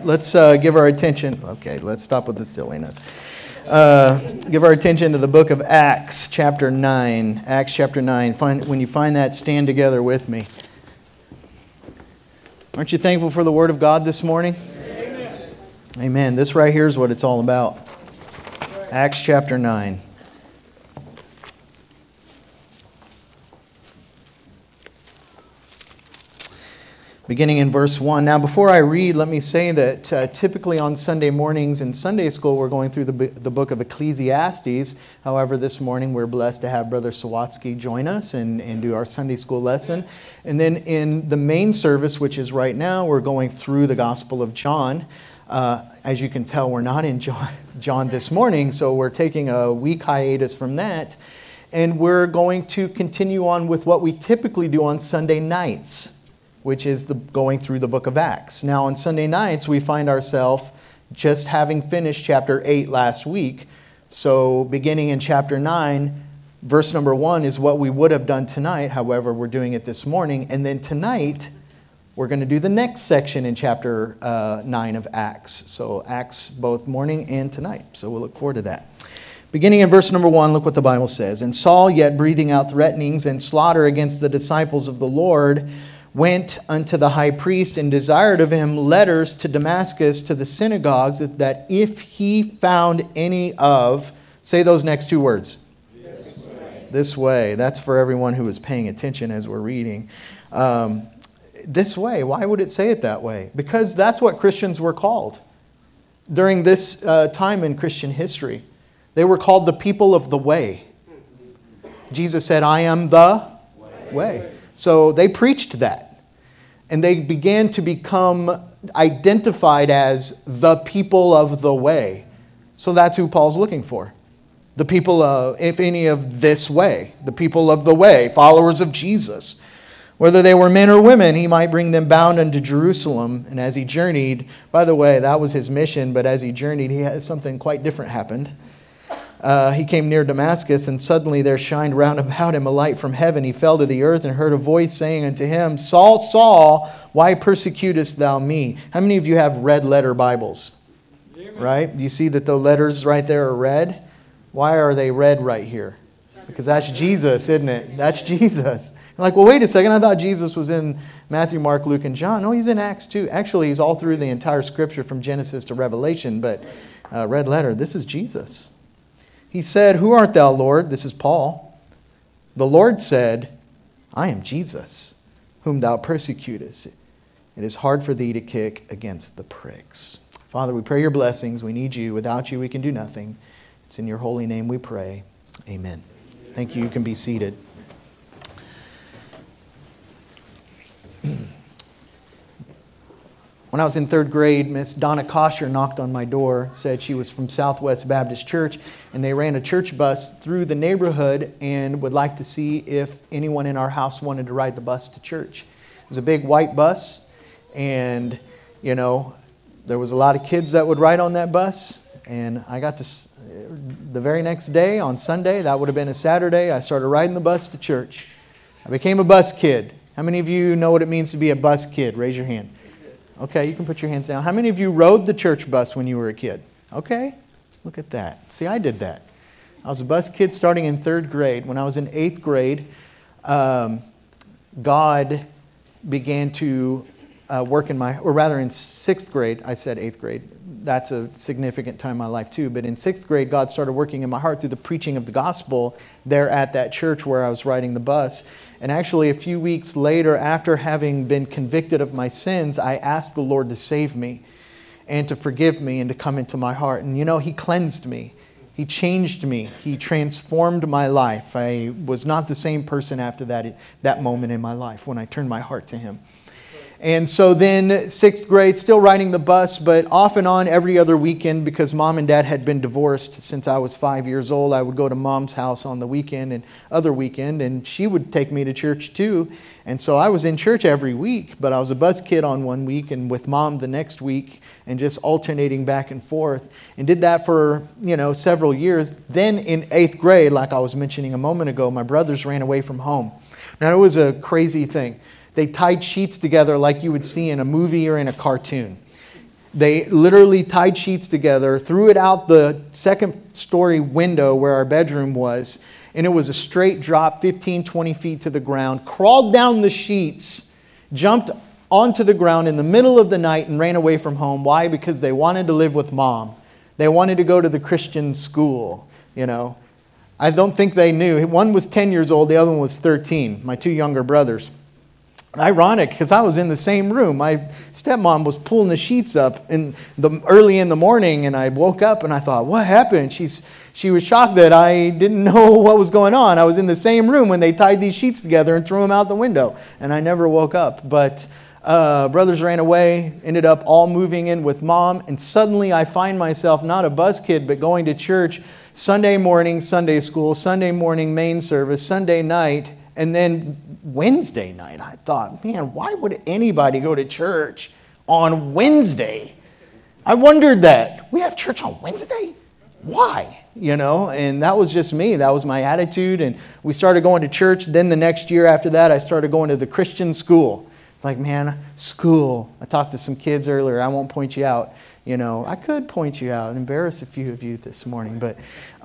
let's give our attention. Okay, let's stop with the silliness. Give our attention to the book of Acts, chapter 9. Acts chapter 9. When you find that, stand together with me. Aren't you thankful for the Word of God this morning? Amen. Amen. This right here is what it's all about. Acts chapter 9. Beginning in verse 1. Now, before I read, let me say that typically on Sunday mornings in Sunday school, we're going through the book of Ecclesiastes. However, this morning we're blessed to have Brother Sawatsky join us and do our Sunday school lesson. And then in the main service, which is right now, we're going through the Gospel of John. As you can tell, we're not in John this morning, so we're taking a week hiatus from that. And we're going to continue on with what we typically do on Sunday nights, which is going through the book of Acts. Now, on Sunday nights, we find ourselves just having finished chapter 8 last week. So beginning in chapter 9, verse number 1 is what we would have done tonight. However, we're doing it this morning. And then tonight, we're going to do the next section in chapter 9 of Acts. So Acts both morning and tonight. So we'll look forward to that. Beginning in verse number 1, look what the Bible says. And Saul, yet breathing out threatenings and slaughter against the disciples of the Lord, went unto the high priest and desired of him letters to Damascus to the synagogues, that if he found any of, say those next two words. This way. This way. That's for everyone who is paying attention as we're reading. This way. Why would it say it that way? Because that's what Christians were called during this time in Christian history. They were called the people of the way. Jesus said, I am the way. So they preached that. And they began to become identified as the people of the way. So that's who Paul's looking for. The people of, if any of this way. The people of the way, followers of Jesus. Whether they were men or women, he might bring them bound unto Jerusalem. And as he journeyed, by the way, that was his mission. But as he journeyed, he had something quite different happened. He came near Damascus, and suddenly there shined round about him a light from heaven. He fell to the earth and heard a voice saying unto him, Saul, Saul, why persecutest thou me? How many of you have red letter Bibles? Right? Do you see that the letters right there are red? Why are they red right here? Because that's Jesus, isn't it? That's Jesus. You're like, well, wait a second. I thought Jesus was in Matthew, Mark, Luke, and John. No, he's in Acts too. Actually, he's all through the entire Scripture from Genesis to Revelation. But red letter, this is Jesus. He said, Who art thou, Lord? This is Paul. The Lord said, I am Jesus, whom thou persecutest. It is hard for thee to kick against the pricks. Father, we pray your blessings. We need you. Without you, we can do nothing. It's in your holy name we pray. Amen. Thank you. You can be seated. When I was in third grade, Miss Donna Kosher knocked on my door, said she was from Southwest Baptist Church, and they ran a church bus through the neighborhood and would like to see if anyone in our house wanted to ride the bus to church. It was a big white bus, and, you know, there was a lot of kids that would ride on that bus, and I got to, the very next day, on Sunday, that would have been a Saturday, I started riding the bus to church. I became a bus kid. How many of you know what it means to be a bus kid? Raise your hand. Okay, you can put your hands down. How many of you rode the church bus when you were a kid? Okay, look at that. See, I did that. I was a bus kid starting in third grade. When I was in eighth grade, God began to work in my, or rather in sixth grade, I said eighth grade. That's a significant time in my life too. But in sixth grade, God started working in my heart through the preaching of the gospel there at that church where I was riding the bus. And actually, a few weeks later, after having been convicted of my sins, I asked the Lord to save me and to forgive me and to come into my heart. And you know, He cleansed me. He changed me. He transformed my life. I was not the same person after that moment in my life when I turned my heart to Him. And so then sixth grade, still riding the bus, but off and on every other weekend because Mom and Dad had been divorced since I was 5 years old. I would go to Mom's house on the weekend and other weekend, and she would take me to church too. And so I was in church every week, but I was a bus kid on one week and with Mom the next week and just alternating back and forth. And did that for, several years. Then in eighth grade, like I was mentioning a moment ago, my brothers ran away from home. Now it was a crazy thing. They tied sheets together like you would see in a movie or in a cartoon. They literally tied sheets together, threw it out the second-story window where our bedroom was, and it was a straight drop, 15, 20 feet to the ground, crawled down the sheets, jumped onto the ground in the middle of the night and ran away from home. Why? Because they wanted to live with mom. They wanted to go to the Christian school, I don't think they knew. One was 10 years old, the other one was 13, my two younger brothers. Ironic, because I was in the same room. My stepmom was pulling the sheets up early in the morning, and I woke up and I thought, what happened? She was shocked that I didn't know what was going on. I was in the same room when they tied these sheets together and threw them out the window, and I never woke up. But brothers ran away, ended up all moving in with mom, and suddenly I find myself not a buzz kid, but going to church Sunday morning, Sunday school, Sunday morning, main service, Sunday night, and then Wednesday night. I thought, man, why would anybody go to church on Wednesday? I wondered that. We have church on Wednesday? Why? And that was just me. That was my attitude. And we started going to church. Then the next year after that, I started going to the Christian school. It's like, man, school. I talked to some kids earlier. I won't point you out. I could point you out and embarrass a few of you this morning, but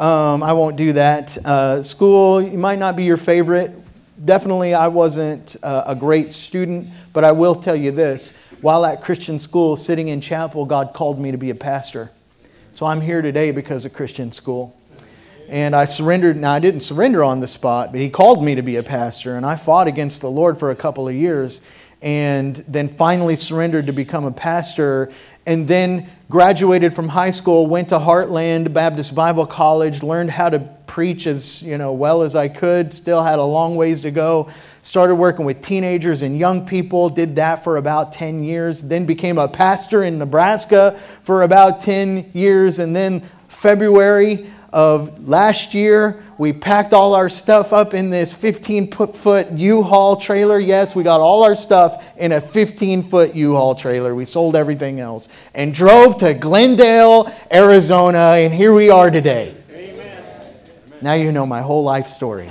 I won't do that. School, you might not be your favorite. Definitely, I wasn't a great student, but I will tell you this. While at Christian school, sitting in chapel, God called me to be a pastor. So I'm here today because of Christian school. And I surrendered. Now, I didn't surrender on the spot, but He called me to be a pastor. And I fought against the Lord for a couple of years and then finally surrendered to become a pastor. And then graduated from high school, went to Heartland Baptist Bible College, learned how to preach as well as I could, still had a long ways to go. Started working with teenagers and young people, did that for about 10 years, then became a pastor in Nebraska for about 10 years, and then February of last year, we packed all our stuff up in this 15-foot U-Haul trailer. Yes, we got all our stuff in a 15-foot U-Haul trailer. We sold everything else and drove to Glendale, Arizona, and here we are today. Amen. Now you know my whole life story.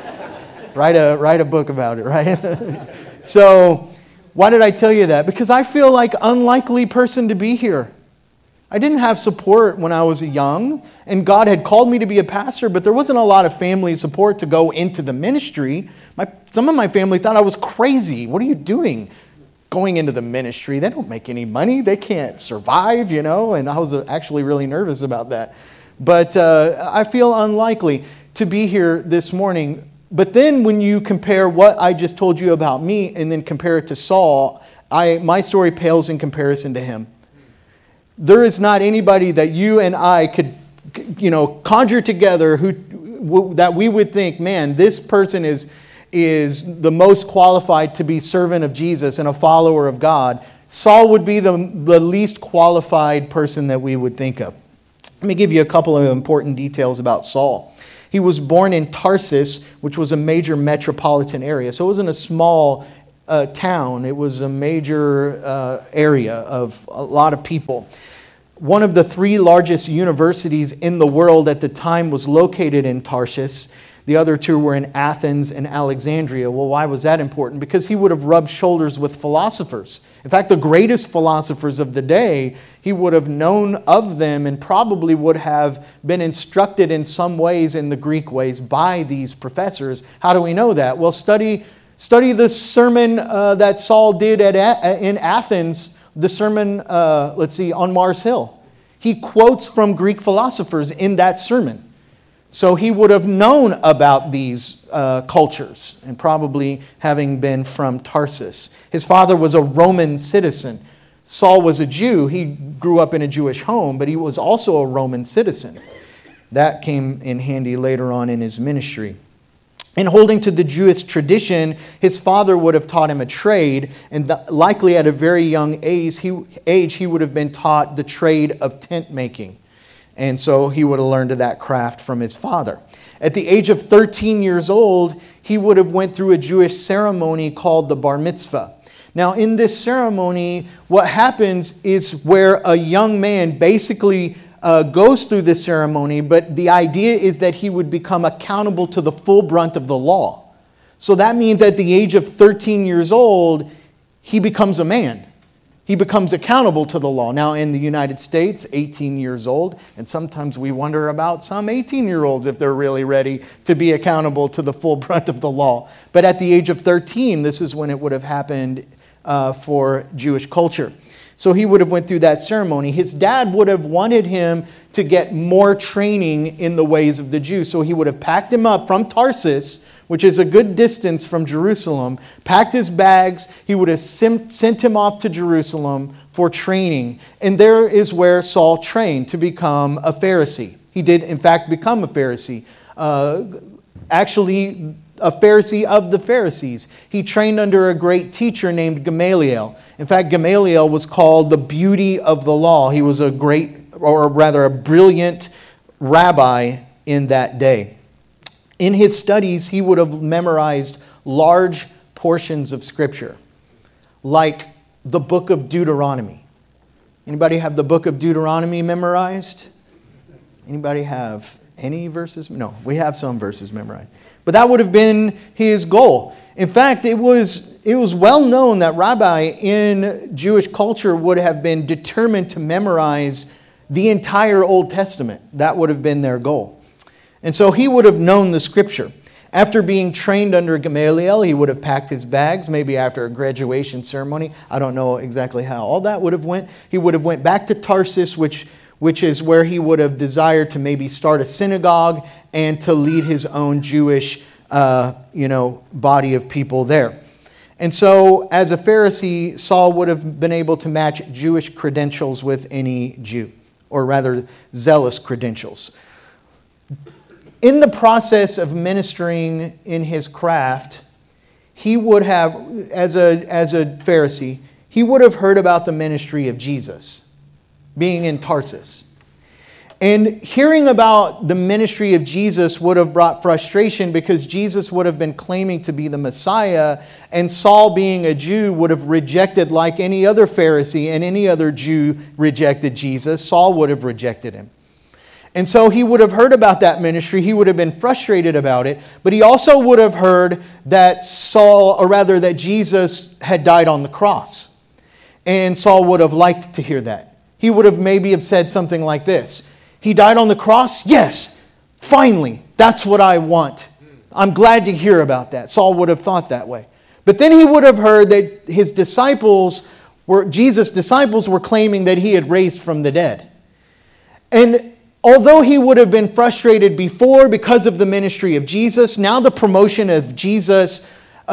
Write a book about it, right? So, why did I tell you that? Because I feel like an unlikely person to be here. I didn't have support when I was young, and God had called me to be a pastor, but there wasn't a lot of family support to go into the ministry. Some of my family thought I was crazy. What are you doing going into the ministry? They don't make any money. They can't survive, and I was actually really nervous about that. But I feel unlikely to be here this morning. But then when you compare what I just told you about me and then compare it to Saul, my story pales in comparison to him. There is not anybody that you and I could, conjure together that we would think, man, this person is the most qualified to be servant of Jesus and a follower of God. Saul would be the least qualified person that we would think of. Let me give you a couple of important details about Saul. He was born in Tarsus, which was a major metropolitan area. So it wasn't a small town. It was a major area of a lot of people. One of the 3 largest universities in the world at the time was located in Tarsus. The other 2 were in Athens and Alexandria. Well, why was that important? Because he would have rubbed shoulders with philosophers. In fact, the greatest philosophers of the day, he would have known of them and probably would have been instructed in some ways, in the Greek ways, by these professors. How do we know that? Well, study the sermon that Saul did in Athens, the sermon, on Mars Hill. He quotes from Greek philosophers in that sermon. So he would have known about these cultures, and probably having been from Tarsus. His father was a Roman citizen. Saul was a Jew. He grew up in a Jewish home, but he was also a Roman citizen. That came in handy later on in his ministry. In holding to the Jewish tradition, his father would have taught him a trade, and likely at a very young age, he would have been taught the trade of tent making. And so he would have learned that craft from his father. At the age of 13 years old, he would have went through a Jewish ceremony called the bar mitzvah. Now, in this ceremony, what happens is where a young man basically goes through this ceremony, but the idea is that he would become accountable to the full brunt of the law. So that means at the age of 13 years old, he becomes a man. He becomes accountable to the law. Now, in the United States, 18 years old, and sometimes we wonder about some 18-year-olds if they're really ready to be accountable to the full brunt of the law. But at the age of 13, this is when it would have happened for Jewish culture. So he would have went through that ceremony. His dad would have wanted him to get more training in the ways of the Jews. So he would have packed him up from Tarsus, which is a good distance from Jerusalem, packed his bags. He would have sent him off to Jerusalem for training. And there is where Saul trained to become a Pharisee. He did, in fact, become a Pharisee. Actually, a Pharisee of the Pharisees. He trained under a great teacher named Gamaliel. In fact, Gamaliel was called the beauty of the law. He was a great, or rather a brilliant rabbi in that day. In his studies, he would have memorized large portions of Scripture, like the book of Deuteronomy. Anybody have the book of Deuteronomy memorized? Anybody have any verses? No, we have some verses memorized. But that would have been his goal. In fact, it was well known that rabbi in Jewish culture would have been determined to memorize the entire Old Testament. That would have been their goal. And so he would have known the Scripture. After being trained under Gamaliel, he would have packed his bags, maybe after a graduation ceremony. I don't know exactly how all that would have went. He would have went back to Tarsus, which is where he would have desired to maybe start a synagogue and to lead his own Jewish body of people there. And so, as a Pharisee, Saul would have been able to match Jewish credentials with any Jew, or rather, zealous credentials. In the process of ministering in his craft, he would have, as a Pharisee, he would have heard about the ministry of Jesus, being in Tarsus. And hearing about the ministry of Jesus would have brought frustration because Jesus would have been claiming to be the Messiah, and Saul, being a Jew, would have rejected, like any other Pharisee and any other Jew rejected Jesus. Saul would have rejected him. And so he would have heard about that ministry. He would have been frustrated about it. But he also would have heard that that Jesus had died on the cross. And Saul would have liked to hear that. He would have maybe said something like this: "He died on the cross? Yes, finally, that's what I want. I'm glad to hear about that." Saul would have thought that way. But then he would have heard that Jesus' disciples were claiming that he had raised from the dead. And although he would have been frustrated before because of the ministry of Jesus, now the promotion of Jesus,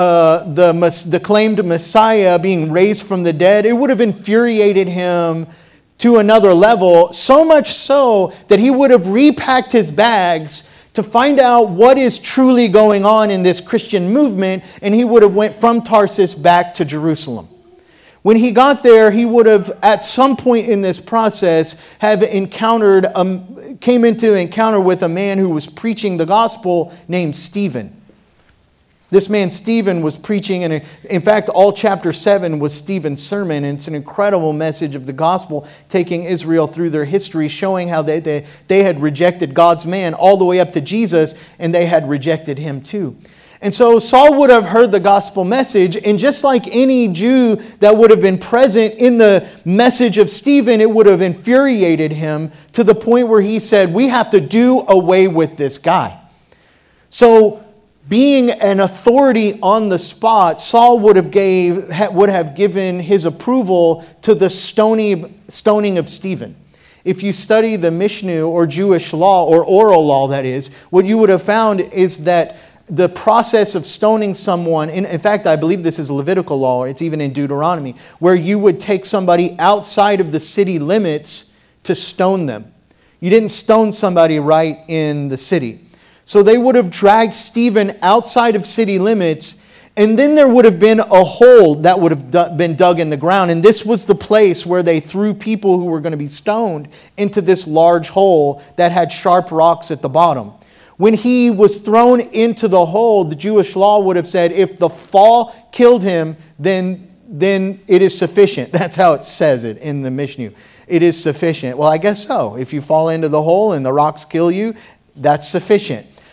the claimed Messiah being raised from the dead, it would have infuriated him to another level, so much so that he would have repacked his bags to find out what is truly going on in this Christian movement, and he would have went from Tarsus back to Jerusalem. When he got there, he would have, at some point in this process, came into encounter with a man who was preaching the gospel named Stephen. This man, Stephen, was preaching, and in fact, all chapter 7 was Stephen's sermon, and it's an incredible message of the gospel, taking Israel through their history, showing how they had rejected God's man all the way up to Jesus, and they had rejected him too. And so Saul would have heard the gospel message, and just like any Jew that would have been present in the message of Stephen, it would have infuriated him to the point where he said, "We have to do away with this guy." So, being an authority on the spot, Saul would have given his approval to the stoning of Stephen. If you study the Mishnah, or Jewish law, or oral law that is, what you would have found is that the process of stoning someone, in fact, I believe this is Levitical law, it's even in Deuteronomy, where you would take somebody outside of the city limits to stone them. You didn't stone somebody right in the city. So they would have dragged Stephen outside of city limits, and then there would have been a hole that would have been dug in the ground. And this was the place where they threw people who were going to be stoned into this large hole that had sharp rocks at the bottom. When he was thrown into the hole, the Jewish law would have said, if the fall killed him, then it is sufficient. That's how it says it in the Mishnah. It is sufficient. Well, I guess so. If you fall into the hole and the rocks kill you, that's sufficient.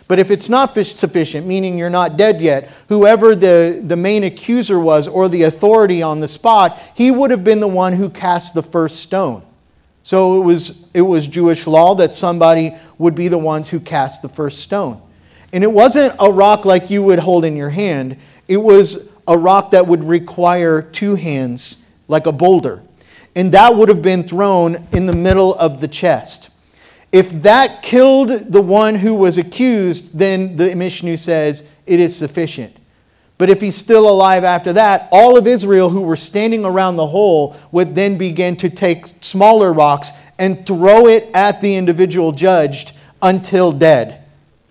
But if it's not sufficient, meaning you're not dead yet, whoever the main accuser was or the authority on the spot, he would have been the one who cast the first stone. So it was Jewish law that somebody would be the ones who cast the first stone. And it wasn't a rock like you would hold in your hand. It was a rock that would require two hands, like a boulder. And that would have been thrown in the middle of the chest. If that killed the one who was accused, then the Mishnah says it is sufficient. But if he's still alive after that, all of Israel who were standing around the hole would then begin to take smaller rocks and throw it at the individual judged until dead.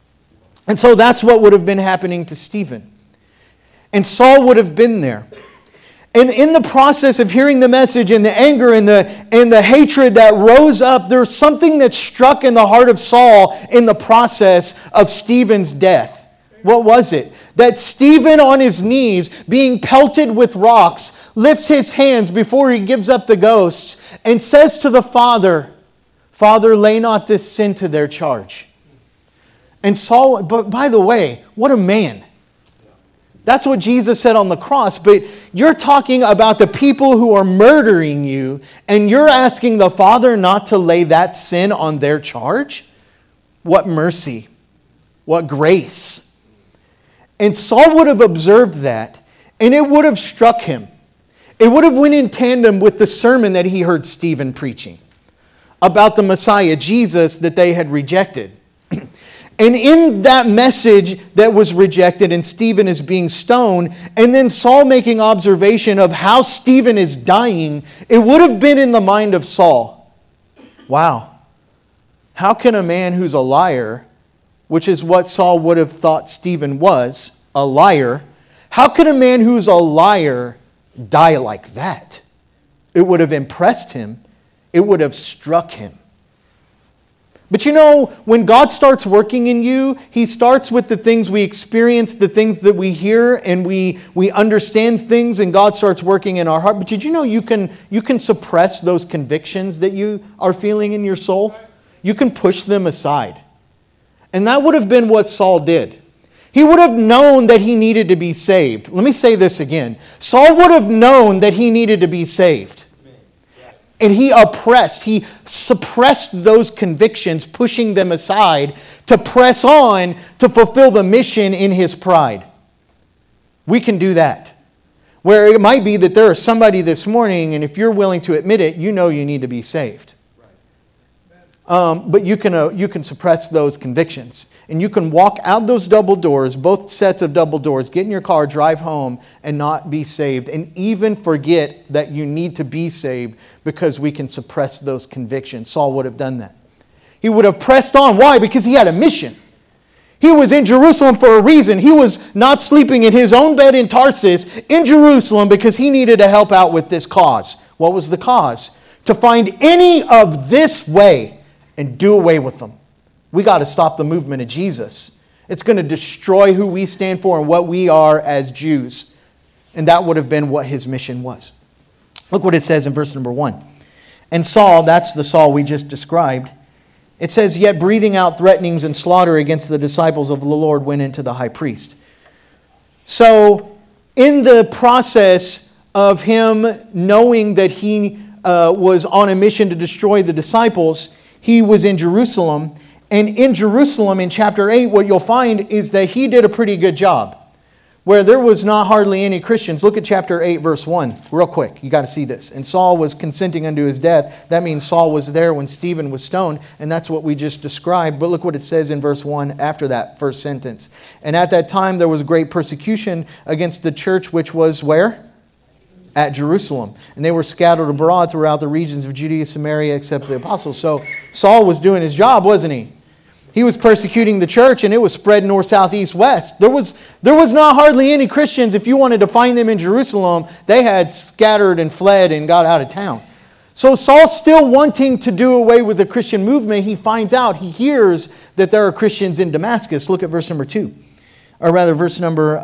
And so that's what would have been happening to Stephen. And Saul would have been there. And in the process of hearing the message and the anger and the hatred that rose up, there's something that struck in the heart of Saul in the process of Stephen's death. What was it? That Stephen on his knees, being pelted with rocks, lifts his hands before he gives up the ghost and says to the Father, "Father, lay not this sin to their charge." And Saul, but by the way, what a man. That's what Jesus said on the cross. But you're talking about the people who are murdering you, and you're asking the Father not to lay that sin on their charge? What mercy. What grace. And Saul would have observed that, and it would have struck him. It would have went in tandem with the sermon that he heard Stephen preaching about the Messiah, Jesus, that they had rejected. And in that message that was rejected, and Stephen is being stoned, and then Saul making observation of how Stephen is dying, it would have been in the mind of Saul. Wow. How can a man who's a liar, which is what Saul would have thought Stephen was, a liar, how can a man who's a liar die like that? It would have impressed him. It would have struck him. But you know, when God starts working in you, He starts with the things we experience, the things that we hear, and we understand things, and God starts working in our heart. But did you know you can suppress those convictions that you are feeling in your soul? You can push them aside. And that would have been what Saul did. He would have known that he needed to be saved. Let me say this again. Saul would have known that he needed to be saved. And he suppressed those convictions, pushing them aside to press on to fulfill the mission in his pride. We can do that. Where it might be that there is somebody this morning, and if you're willing to admit it, you know you need to be saved. But you can suppress those convictions. And you can walk out those double doors, both sets of double doors, get in your car, drive home, and not be saved. And even forget that you need to be saved because we can suppress those convictions. Saul would have done that. He would have pressed on. Why? Because he had a mission. He was in Jerusalem for a reason. He was not sleeping in his own bed in Tarsus in Jerusalem because he needed to help out with this cause. What was the cause? To find any of this way and do away with them. We got to stop the movement of Jesus. It's going to destroy who we stand for and what we are as Jews. And that would have been what his mission was. Look what it says in verse number 1. And Saul, that's the Saul we just described, it says, yet breathing out threatenings and slaughter against the disciples of the Lord went into the high priest. So in the process of him knowing that he was on a mission to destroy the disciples, he was in Jerusalem. And in Jerusalem, in chapter 8, what you'll find is that he did a pretty good job. Where there was not hardly any Christians. Look at chapter 8, verse 1. Real quick. You got to see this. And Saul was consenting unto his death. That means Saul was there when Stephen was stoned. And that's what we just described. But look what it says in verse 1 after that first sentence. And at that time there was great persecution against the church, which was where? At Jerusalem. And they were scattered abroad throughout the regions of Judea, Samaria, except the apostles. So Saul was doing his job, wasn't he? He was persecuting the church, and it was spread north, south, east, west. There was not hardly any Christians. If you wanted to find them in Jerusalem, they had scattered and fled and got out of town. So Saul's still wanting to do away with the Christian movement. He finds out, he hears that there are Christians in Damascus. Look at verse number 2. Or rather, verse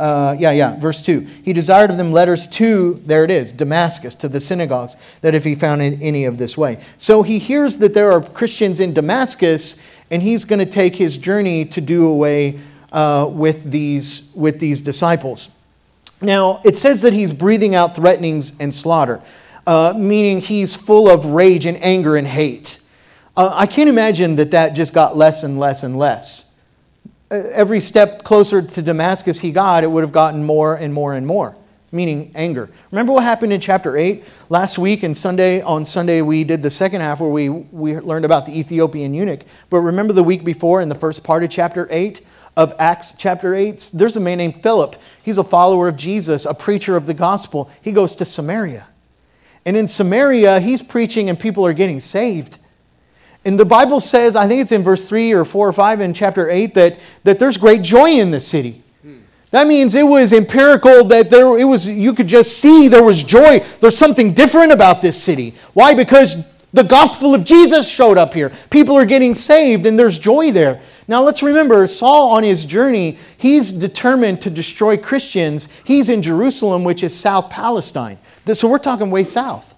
2. He desired of them letters to, there it is, Damascus, to the synagogues, that if he found any of this way. So he hears that there are Christians in Damascus, and he's going to take his journey to do away with these disciples. Now, it says that he's breathing out threatenings and slaughter, meaning he's full of rage and anger and hate. I can't imagine that just got less and less and less. Every step closer to Damascus he got, it would have gotten more and more and more, meaning anger. Remember what happened in chapter 8? Last week and on Sunday we did the second half where we learned about the Ethiopian eunuch. But remember the week before in the first part of chapter 8 of Acts chapter 8? There's a man named Philip. He's a follower of Jesus, a preacher of the gospel. He goes to Samaria. And in Samaria, he's preaching and people are getting saved. And the Bible says, I think it's in verse 3 or 4 or 5 in chapter 8, that there's great joy in the city. That means it was empirical, that you could just see there was joy. There's something different about this city. Why? Because the gospel of Jesus showed up here. People are getting saved and there's joy there. Now let's remember, Saul on his journey, he's determined to destroy Christians. He's in Jerusalem, which is South Palestine. So we're talking way south.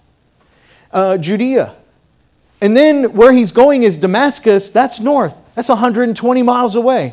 Judea. And then where he's going is Damascus. That's north. That's 120 miles away.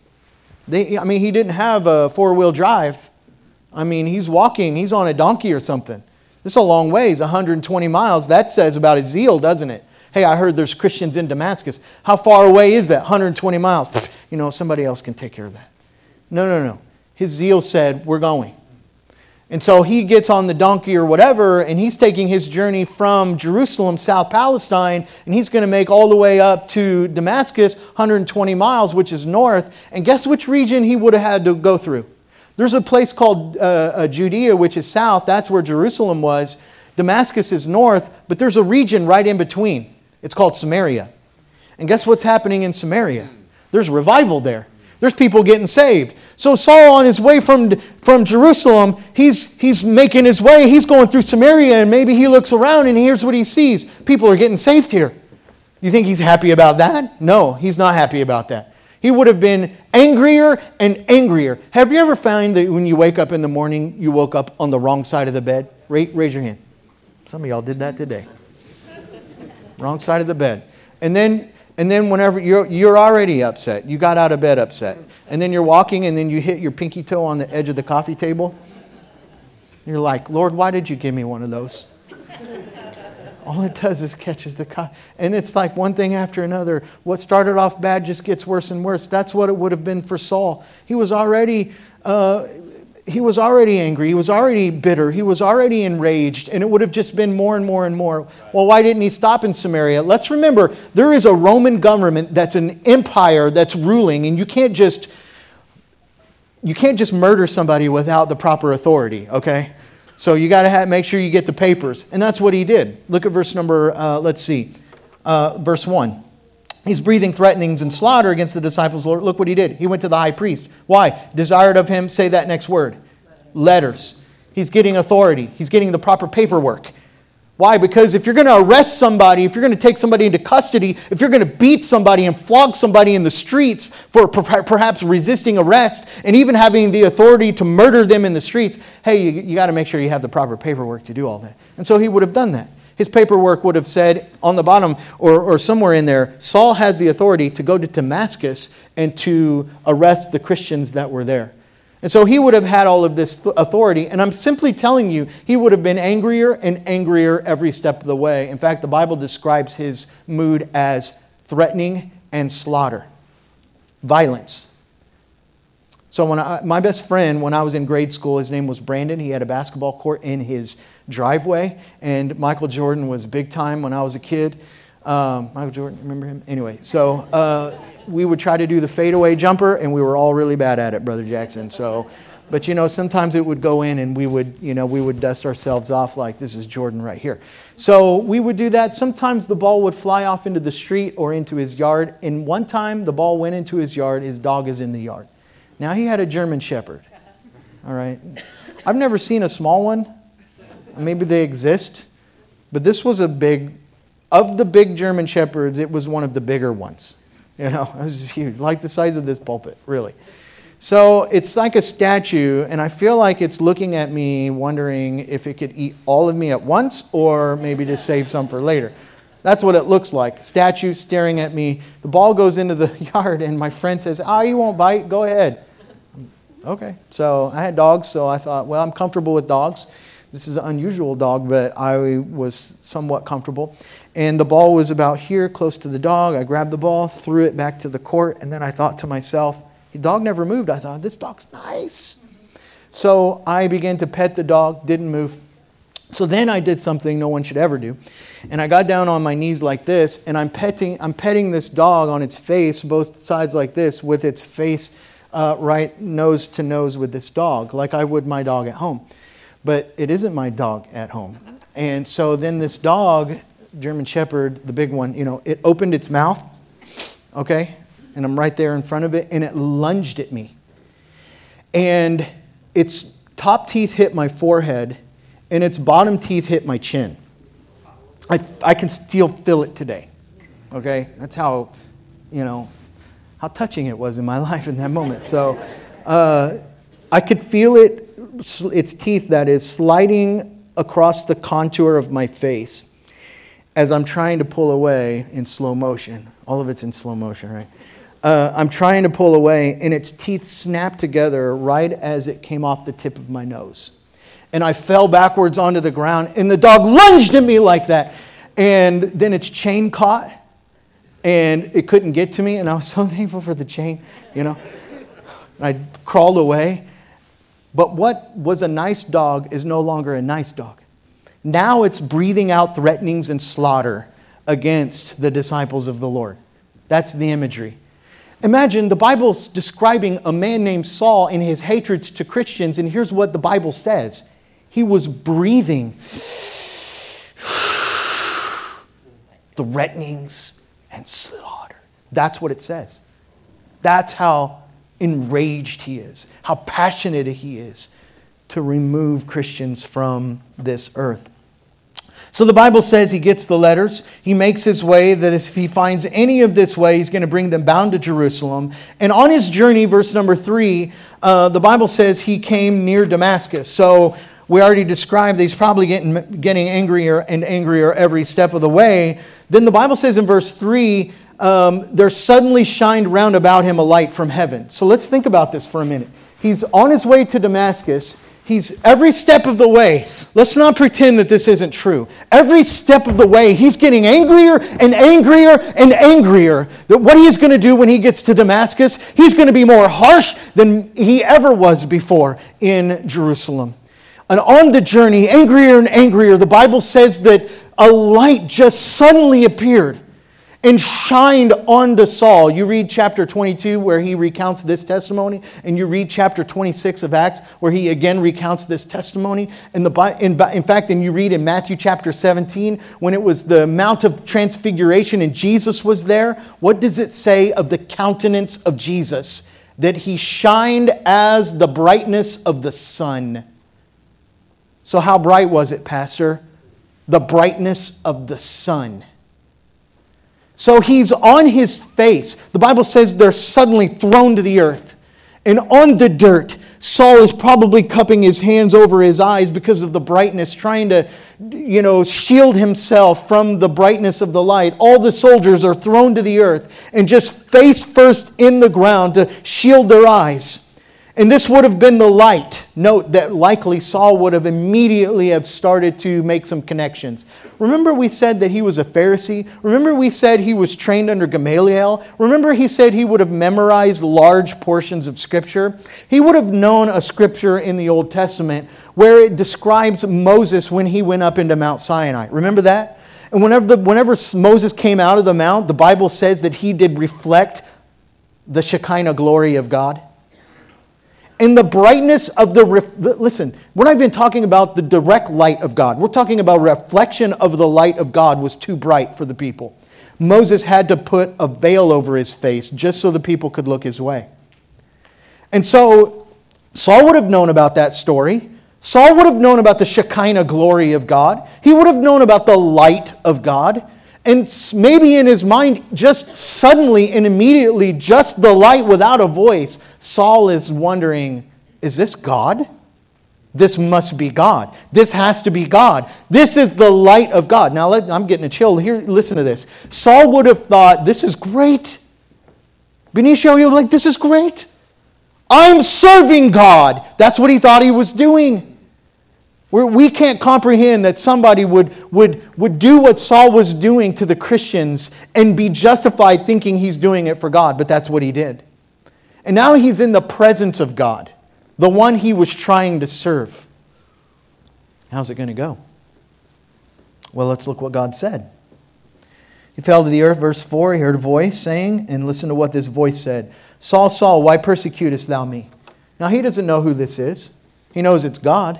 He didn't have a four-wheel drive. He's walking. He's on a donkey or something. This is a long ways, 120 miles. That says about his zeal, doesn't it? Hey, I heard there's Christians in Damascus. How far away is that? 120 miles. Somebody else can take care of that. No. His zeal said, we're going. And so he gets on the donkey or whatever, and he's taking his journey from Jerusalem, South Palestine, and he's going to make all the way up to Damascus, 120 miles, which is north. And guess which region he would have had to go through? There's a place called Judea, which is south. That's where Jerusalem was. Damascus is north, but there's a region right in between. It's called Samaria. And guess what's happening in Samaria? There's revival there. There's people getting saved. So Saul, on his way from Jerusalem, he's making his way. He's going through Samaria, and maybe he looks around and here's what he sees. People are getting saved here. You think he's happy about that? No, he's not happy about that. He would have been angrier and angrier. Have you ever found that when you wake up in the morning, you woke up on the wrong side of the bed? Raise your hand. Some of y'all did that today. Wrong side of the bed. And then whenever you're already upset, you got out of bed upset, and then you're walking and then you hit your pinky toe on the edge of the coffee table. You're like, Lord, why did you give me one of those? All it does is catches the coffee. And it's like one thing after another. What started off bad just gets worse and worse. That's what it would have been for Saul. He was already angry. He was already bitter. He was already enraged. And it would have just been more and more and more. Well, why didn't he stop in Samaria? Let's remember, there is a Roman government that's an empire that's ruling. And you can't just murder somebody without the proper authority, okay? So you got to make sure you get the papers. And that's what he did. Look at verse 1. He's breathing threatenings and slaughter against the disciples. Lord, look what he did. He went to the high priest. Why? Desired of him, say that next word. Letters. He's getting authority. He's getting the proper paperwork. Why? Because if you're going to arrest somebody, if you're going to take somebody into custody, if you're going to beat somebody and flog somebody in the streets for perhaps resisting arrest and even having the authority to murder them in the streets, hey, you got to make sure you have the proper paperwork to do all that. And so he would have done that. His paperwork would have said on the bottom or somewhere in there, Saul has the authority to go to Damascus and to arrest the Christians that were there. And so he would have had all of this authority. And I'm simply telling you, he would have been angrier and angrier every step of the way. In fact, the Bible describes his mood as threatening and slaughter. Violence. So my best friend, when I was in grade school, his name was Brandon. He had a basketball court in his driveway. And Michael Jordan was big time when I was a kid. Michael Jordan, remember him? Anyway, so we would try to do the fadeaway jumper, and we were all really bad at it, Brother Jackson. So, but sometimes it would go in, and we would dust ourselves off like this is Jordan right here. So we would do that. Sometimes the ball would fly off into the street or into his yard. And one time the ball went into his yard. His dog is in the yard. Now he had a German Shepherd. All right, I've never seen a small one. Maybe they exist, but this was of the big German Shepherds. It was one of the bigger ones. It was huge, like the size of this pulpit, really. So it's like a statue, and I feel like it's looking at me, wondering if it could eat all of me at once or maybe just save some for later. That's what it looks like. Statue staring at me. The ball goes into the yard, and my friend says, you won't bite. Go ahead. Okay. So I had dogs, so I thought, well, I'm comfortable with dogs. This is an unusual dog, but I was somewhat comfortable. And the ball was about here, close to the dog. I grabbed the ball, threw it back to the court, and then I thought to myself, the dog never moved. I thought, this dog's nice. So I began to pet the dog, didn't move. So then I did something no one should ever do. And I got down on my knees like this, and I'm petting this dog on its face, both sides like this, with its face right nose to nose with this dog, like I would my dog at home. But it isn't my dog at home. And so then this dog, German Shepherd, the big one, it opened its mouth, okay? And I'm right there in front of it, and it lunged at me. And its top teeth hit my forehead, and its bottom teeth hit my chin. I can still feel it today, okay? That's how touching it was in my life in that moment. So I could feel its teeth, that is, sliding across the contour of my face as I'm trying to pull away in slow motion. All of it's in slow motion, right? I'm trying to pull away, and its teeth snapped together right as it came off the tip of my nose. And I fell backwards onto the ground, and the dog lunged at me like that. And then its chain caught, and it couldn't get to me, and I was so thankful for the chain, I crawled away. But what was a nice dog is no longer a nice dog. Now it's breathing out threatenings and slaughter against the disciples of the Lord. That's the imagery. Imagine the Bible's describing a man named Saul and his hatreds to Christians, and here's what the Bible says. He was breathing threatenings and slaughter. That's what it says. That's how enraged he is, how passionate he is to remove Christians from this earth. So the Bible says he gets the letters. He makes his way, that if he finds any of this way, he's going to bring them bound to Jerusalem. And on his journey, verse number 3, the Bible says he came near Damascus. So we already described that he's probably getting angrier and angrier every step of the way. Then the Bible says in verse 3, there suddenly shined round about him a light from heaven. So let's think about this for a minute. He's on his way to Damascus. He's every step of the way. Let's not pretend that this isn't true. Every step of the way, he's getting angrier and angrier and angrier. That what he's going to do when he gets to Damascus, he's going to be more harsh than he ever was before in Jerusalem. And on the journey, angrier and angrier, the Bible says that a light just suddenly appeared and shined onto Saul. You read chapter 22 where he recounts this testimony, and you read chapter 26 of Acts where he again recounts this testimony. And in fact, you read in Matthew chapter 17 when it was the Mount of Transfiguration and Jesus was there. What does it say of the countenance of Jesus? That he shined as the brightness of the sun. So how bright was it, Pastor? The brightness of the sun. So he's on his face. The Bible says they're suddenly thrown to the earth. And on the dirt, Saul is probably cupping his hands over his eyes because of the brightness, trying to, shield himself from the brightness of the light. All the soldiers are thrown to the earth and just face first in the ground to shield their eyes. And this would have been the light. Note that likely Saul would have immediately have started to make some connections. Remember we said that he was a Pharisee? Remember we said he was trained under Gamaliel? Remember he said he would have memorized large portions of Scripture? He would have known a Scripture in the Old Testament where it describes Moses when he went up into Mount Sinai. Remember that? And whenever Moses came out of the mount, the Bible says that he did reflect the Shekinah glory of God. And the brightness of listen, we're not even talking about the direct light of God. We're talking about reflection of the light of God was too bright for the people. Moses had to put a veil over his face just so the people could look his way. And so Saul would have known about that story. Saul would have known about the Shekinah glory of God. He would have known about the light of God. And maybe in his mind, just suddenly and immediately, just the light without a voice, Saul is wondering, is this God? This must be God. This has to be God. This is the light of God. Now, I'm getting a chill. Here, listen to this. Saul would have thought, this is great. Benicio, you like, this is great. I'm serving God. That's what he thought he was doing. We can't comprehend that somebody would do what Saul was doing to the Christians and be justified thinking he's doing it for God, but that's what he did. And now he's in the presence of God, the one he was trying to serve. How's it going to go? Well, let's look what God said. He fell to the earth, verse 4, he heard a voice saying, and listen to what this voice said. Saul, Saul, why persecutest thou me? Now he doesn't know who this is. He knows it's God.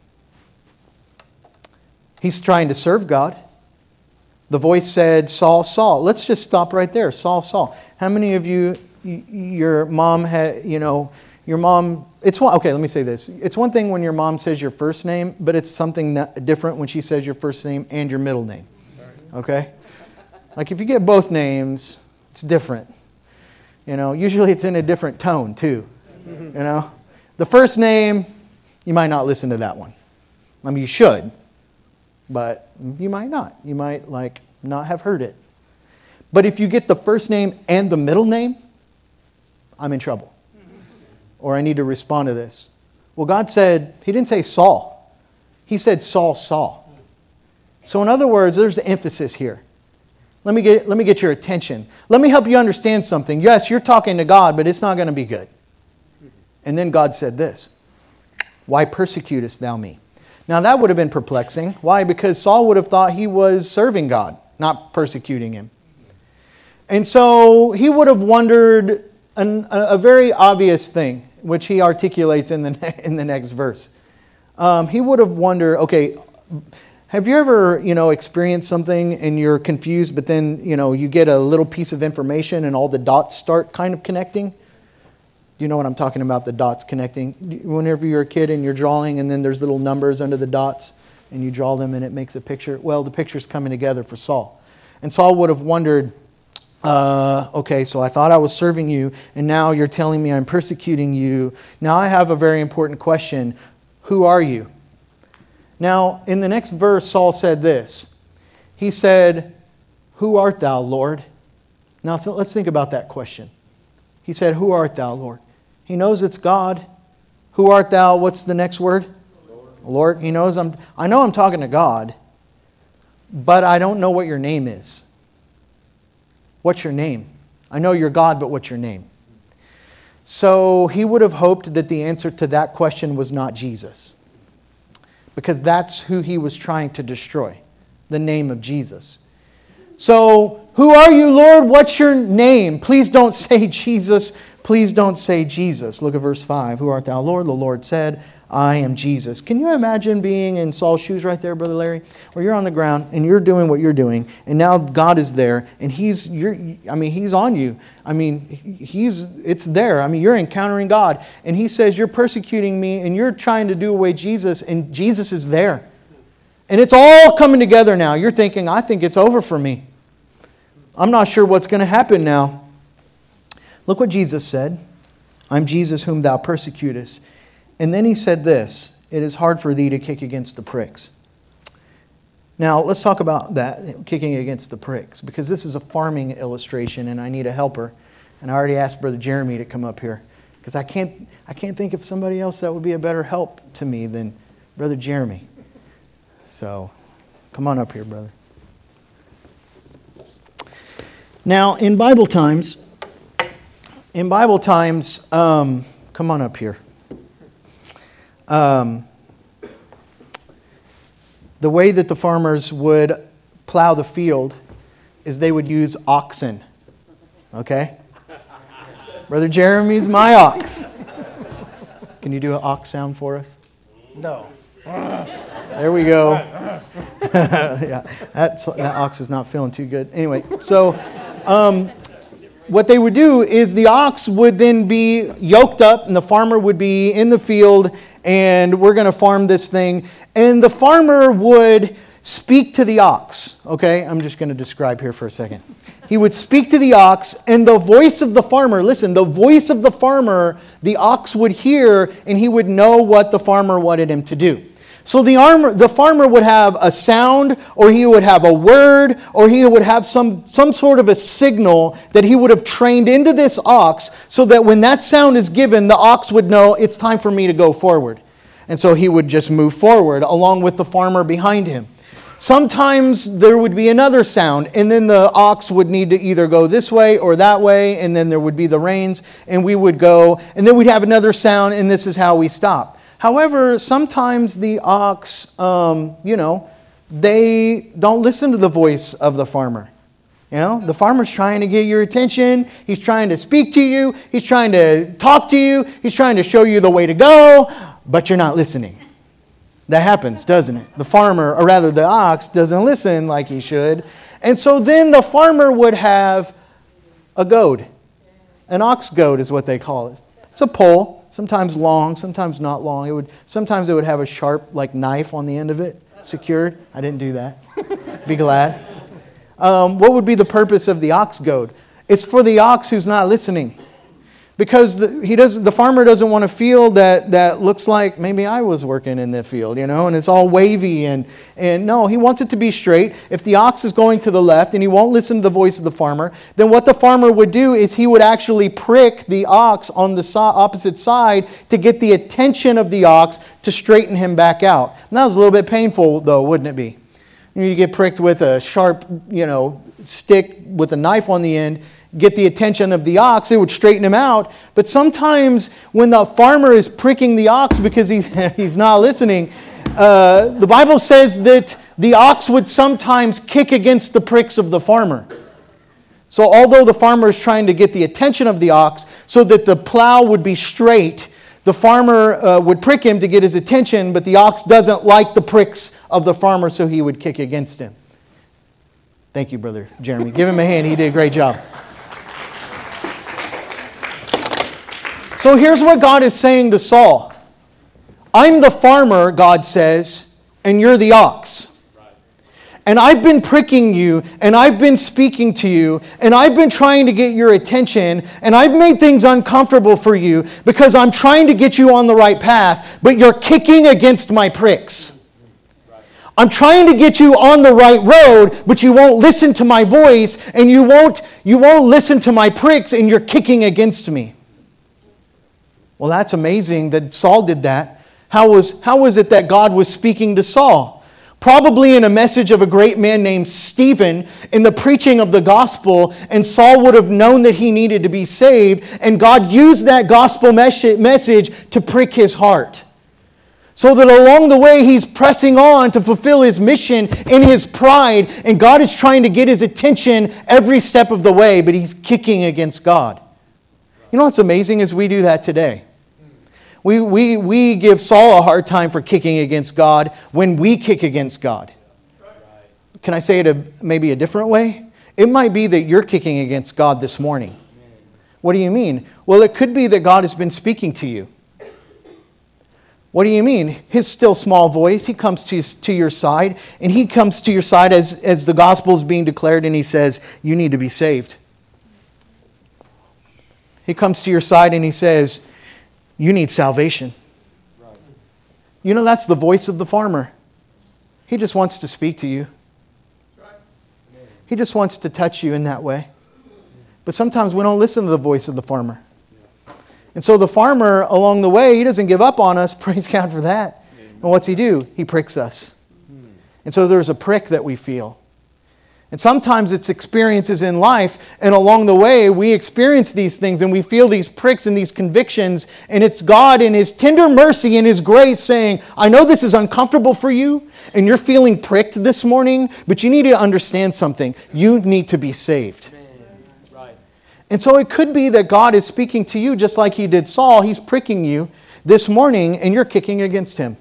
He's trying to serve God. The voice said, Saul, Saul. Let's just stop right there. Saul, Saul. How many of you, your mom had, your mom, okay, let me say this. It's one thing when your mom says your first name, but it's something different when she says your first name and your middle name. Okay? Like if you get both names, it's different. Usually it's in a different tone too. The first name, you might not listen to that one. I mean, you should. But you might not. You might not have heard it. But if you get the first name and the middle name, I'm in trouble. Or I need to respond to this. Well, God said, He didn't say Saul. He said Saul, Saul. So in other words, there's the emphasis here. Let me get your attention. Let me help you understand something. Yes, you're talking to God, but it's not going to be good. And then God said this. Why persecutest thou me? Now that would have been perplexing. Why? Because Saul would have thought he was serving God, not persecuting him. And so he would have wondered a very obvious thing, which he articulates in the next verse. He would have wondered, okay, have you ever, experienced something and you're confused, but then, you get a little piece of information and all the dots start kind of connecting? You know what I'm talking about, the dots connecting. Whenever you're a kid and you're drawing and then there's little numbers under the dots and you draw them and it makes a picture. Well, the picture's coming together for Saul. And Saul would have wondered, okay, so I thought I was serving you and now you're telling me I'm persecuting you. Now I have a very important question. Who are you? Now, in the next verse, Saul said this. He said, who art thou, Lord? Now, let's think about that question. He said, who art thou, Lord? He knows it's God. Who art thou? What's the next word? Lord. He knows I know I'm talking to God, but I don't know what your name is. What's your name? I know you're God, but what's your name? So he would have hoped that the answer to that question was not Jesus, because that's who he was trying to destroy, the name of Jesus. So, who are you, Lord? What's your name? Please don't say Jesus. Please don't say Jesus. Look at verse 5. Who art thou, Lord? The Lord said, I am Jesus. Can you imagine being in Saul's shoes right there, Brother Larry? Where you're on the ground and you're doing what you're doing, and now God is there, and He's on you. It's there. You're encountering God, and He says, you're persecuting me, and you're trying to do away Jesus, and Jesus is there. And it's all coming together now. You're thinking, I think it's over for me. I'm not sure what's going to happen now. Look what Jesus said. I'm Jesus whom thou persecutest. And then He said this, it is hard for thee to kick against the pricks. Now, let's talk about that, kicking against the pricks, because this is a farming illustration and I need a helper. And I already asked Brother Jeremy to come up here, because I can't think of somebody else that would be a better help to me than Brother Jeremy. So, come on up here, brother. Now, in Bible times, come on up here. The way that the farmers would plow the field is they would use oxen. Okay? Brother Jeremy's my ox. Can you do an ox sound for us? No. There we go. Yeah, that ox is not feeling too good. Anyway, so what they would do is the ox would then be yoked up and the farmer would be in the field and we're going to farm this thing. And the farmer would speak to the ox. Okay, I'm just going to describe here for a second. He would speak to the ox, and the voice of the farmer, listen, the voice of the farmer, the ox would hear, and he would know what the farmer wanted him to do. So the farmer would have a sound, or he would have a word, or he would have some sort of a signal that he would have trained into this ox, so that when that sound is given, the ox would know it's time for me to go forward. And so he would just move forward along with the farmer behind him. Sometimes there would be another sound, and then the ox would need to either go this way or that way, and then there would be the reins, and we would go, and then we'd have another sound, and this is how we stop. However, sometimes the ox, they don't listen to the voice of the farmer. The farmer's trying to get your attention. He's trying to speak to you. He's trying to talk to you. He's trying to show you the way to go, but you're not listening. That happens, doesn't it? The farmer, or rather the ox, doesn't listen like he should. And so then the farmer would have a goad. An ox goad is what they call it. It's a pole. Sometimes long, sometimes not long. Sometimes it would have a sharp knife on the end of it, secured. I didn't do that. Be glad. What would be the purpose of the ox goad? It's for the ox who's not listening. Because the farmer doesn't want a field that looks like maybe I was working in the field, and it's all wavy. And no, he wants it to be straight. If the ox is going to the left and he won't listen to the voice of the farmer, then what the farmer would do is he would actually prick the ox on the opposite side to get the attention of the ox to straighten him back out. And that was a little bit painful, though, wouldn't it be? You get pricked with a sharp, stick with a knife on the end, get the attention of the ox, it would straighten him out. But sometimes when the farmer is pricking the ox because he's not listening, the Bible says that the ox would sometimes kick against the pricks of the farmer. So although the farmer is trying to get the attention of the ox so that the plow would be straight, the farmer would prick him to get his attention, but the ox doesn't like the pricks of the farmer, so he would kick against him. Thank you, Brother Jeremy. Give him a hand. He did a great job. So here's what God is saying to Saul. I'm the farmer, God says, and you're the ox. And I've been pricking you, and I've been speaking to you, and I've been trying to get your attention, and I've made things uncomfortable for you because I'm trying to get you on the right path, but you're kicking against my pricks. I'm trying to get you on the right road, but you won't listen to my voice, and you won't listen to my pricks, and you're kicking against me. Well, that's amazing that Saul did that. How was it that God was speaking to Saul? Probably in a message of a great man named Stephen in the preaching of the gospel, and Saul would have known that he needed to be saved, and God used that gospel message to prick his heart. So that along the way he's pressing on to fulfill his mission in his pride, and God is trying to get his attention every step of the way, but he's kicking against God. You know what's amazing is we do that today. We give Saul a hard time for kicking against God when we kick against God. Can I say it maybe a different way? It might be that you're kicking against God this morning. What do you mean? Well, it could be that God has been speaking to you. What do you mean? His still small voice, he comes to your side, and he comes to your side as the gospel is being declared, and he says, you need to be saved. He comes to your side and he says, you need salvation. That's the voice of the farmer. He just wants to speak to you. He just wants to touch you in that way. But sometimes we don't listen to the voice of the farmer. And so the farmer, along the way, he doesn't give up on us. Praise God for that. And what's he do? He pricks us. And so there's a prick that we feel. And sometimes it's experiences in life, and along the way we experience these things and we feel these pricks and these convictions, and it's God in His tender mercy and His grace saying, I know this is uncomfortable for you and you're feeling pricked this morning, but you need to understand something. You need to be saved. Right. And so it could be that God is speaking to you just like He did Saul. He's pricking you this morning and you're kicking against Him.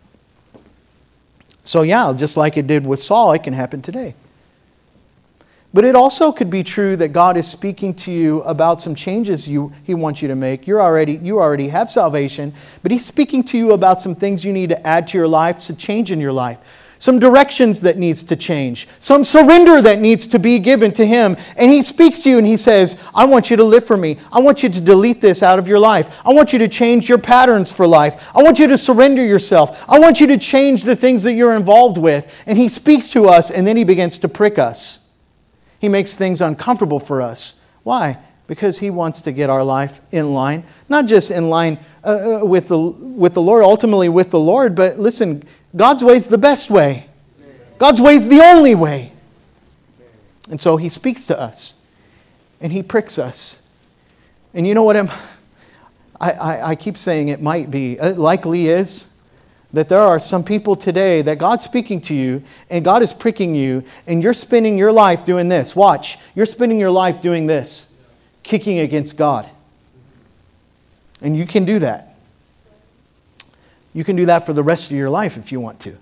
So yeah, just like it did with Saul, it can happen today. But it also could be true that God is speaking to you about some changes He wants you to make. You already have salvation, but He's speaking to you about some things you need to add to your life, some change in your life. Some directions that needs to change. Some surrender that needs to be given to Him. And He speaks to you and He says, I want you to live for me. I want you to delete this out of your life. I want you to change your patterns for life. I want you to surrender yourself. I want you to change the things that you're involved with. And He speaks to us and then He begins to prick us. He makes things uncomfortable for us. Why? Because He wants to get our life in line. Not just in line with the Lord, ultimately with the Lord, but listen, God's way is the best way. God's way is the only way. And so He speaks to us. And He pricks us. And you know what I keep saying it might be, it likely is, that there are some people today that God's speaking to you and God is pricking you and you're spending your life doing this. Watch. You're spending your life doing this. Kicking against God. And you can do that. You can do that for the rest of your life if you want to.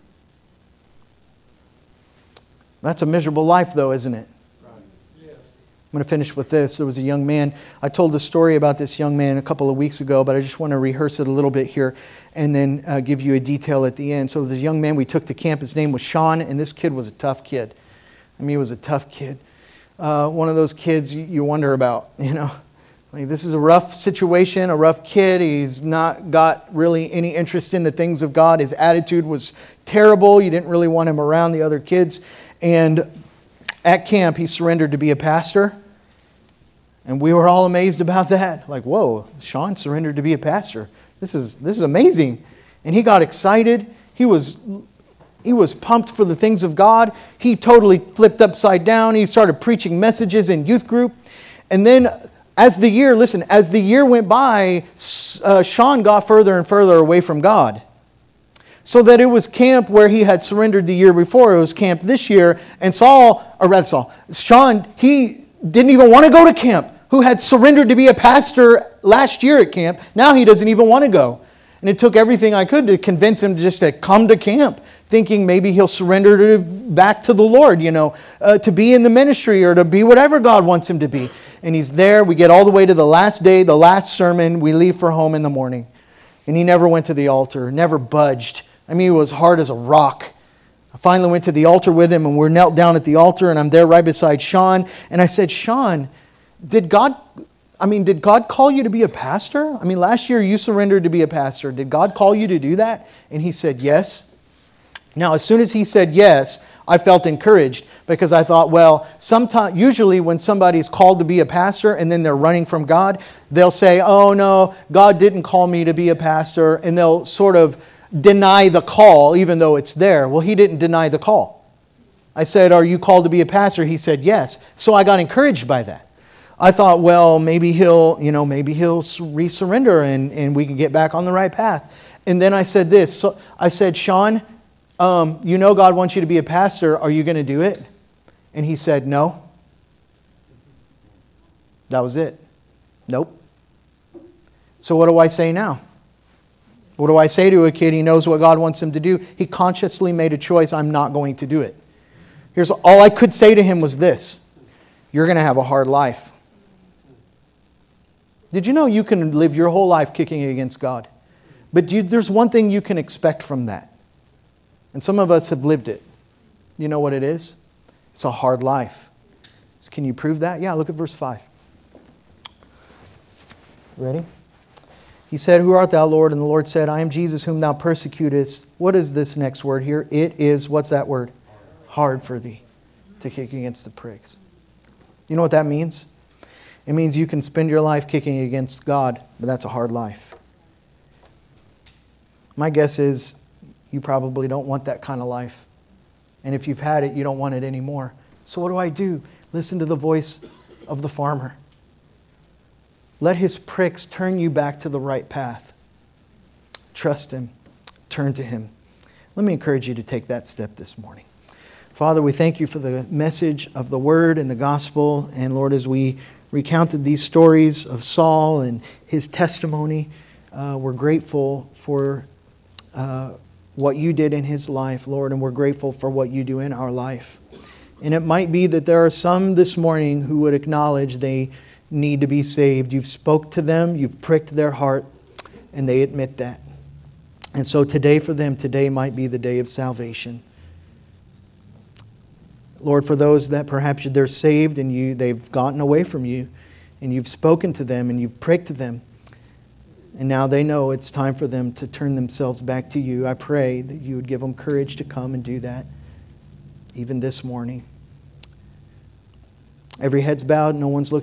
That's a miserable life though, isn't it? I'm going to finish with this. There was a young man. I told a story about this young man a couple of weeks ago, but I just want to rehearse it a little bit here and then give you a detail at the end. So this young man we took to camp, his name was Sean, and this kid was a tough kid. I mean, he was a tough kid. One of those kids you wonder about, you know. Like, this is a rough situation, a rough kid. He's not got really any interest in the things of God. His attitude was terrible. You didn't really want him around the other kids. And at camp, he surrendered to be a pastor. And we were all amazed about that. Like, whoa, Sean surrendered to be a pastor. This is amazing. And he got excited. He was pumped for the things of God. He totally flipped upside down. He started preaching messages in youth group. And then as the year went by, Sean got further and further away from God. So that it was camp where he had surrendered the year before. It was camp this year. And Sean, he didn't even want to go to camp, who had surrendered to be a pastor last year at camp. Now he doesn't even want to go. And it took everything I could to convince him just to come to camp, thinking maybe he'll surrender back to the Lord, to be in the ministry or to be whatever God wants him to be. And he's there. We get all the way to the last day, the last sermon. We leave for home in the morning. And he never went to the altar, never budged. I mean, he was hard as a rock. I finally went to the altar with him, and we're knelt down at the altar, and I'm there right beside Sean. And I said, Sean, did God call you to be a pastor? I mean, last year you surrendered to be a pastor. Did God call you to do that? And he said, yes. Now, as soon as he said yes, I felt encouraged because I thought, well, usually when somebody's called to be a pastor and then they're running from God, they'll say, oh no, God didn't call me to be a pastor, and they'll sort of deny the call even though it's there. Well, he didn't deny the call. I said, are you called to be a pastor? He said, yes. So I got encouraged by that. I thought, well, maybe he'll resurrender and we can get back on the right path. And then I said this. So I said, Sean, God wants you to be a pastor. Are you going to do it? And he said, no. That was it. Nope. So what do I say now? What do I say to a kid? He knows what God wants him to do. He consciously made a choice. I'm not going to do it. Here's all I could say to him was this. You're going to have a hard life. Did you know you can live your whole life kicking against God? But there's one thing you can expect from that. And some of us have lived it. You know what it is? It's a hard life. Can you prove that? Yeah, look at verse 5. Ready? He said, who art thou, Lord? And the Lord said, I am Jesus whom thou persecutest. What is this next word here? It is, what's that word? Hard for thee to kick against the pricks. You know what that means? It means you can spend your life kicking against God, but that's a hard life. My guess is you probably don't want that kind of life. And if you've had it, you don't want it anymore. So what do? Listen to the voice of the farmer. Let his pricks turn you back to the right path. Trust him. Turn to him. Let me encourage you to take that step this morning. Father, we thank you for the message of the word and the gospel. And Lord, as we recounted these stories of Saul and his testimony, we're grateful for what you did in his life, Lord, and we're grateful for what you do in our life. And it might be that there are some this morning who would acknowledge they need to be saved. You've spoke to them, you've pricked their heart, and they admit that. And so today for them, today might be the day of salvation. Lord, for those that perhaps they're saved and they've gotten away from you, and you've spoken to them and you've pricked them, and now they know it's time for them to turn themselves back to you. I pray that you would give them courage to come and do that, even this morning. Every head's bowed, no one's looking.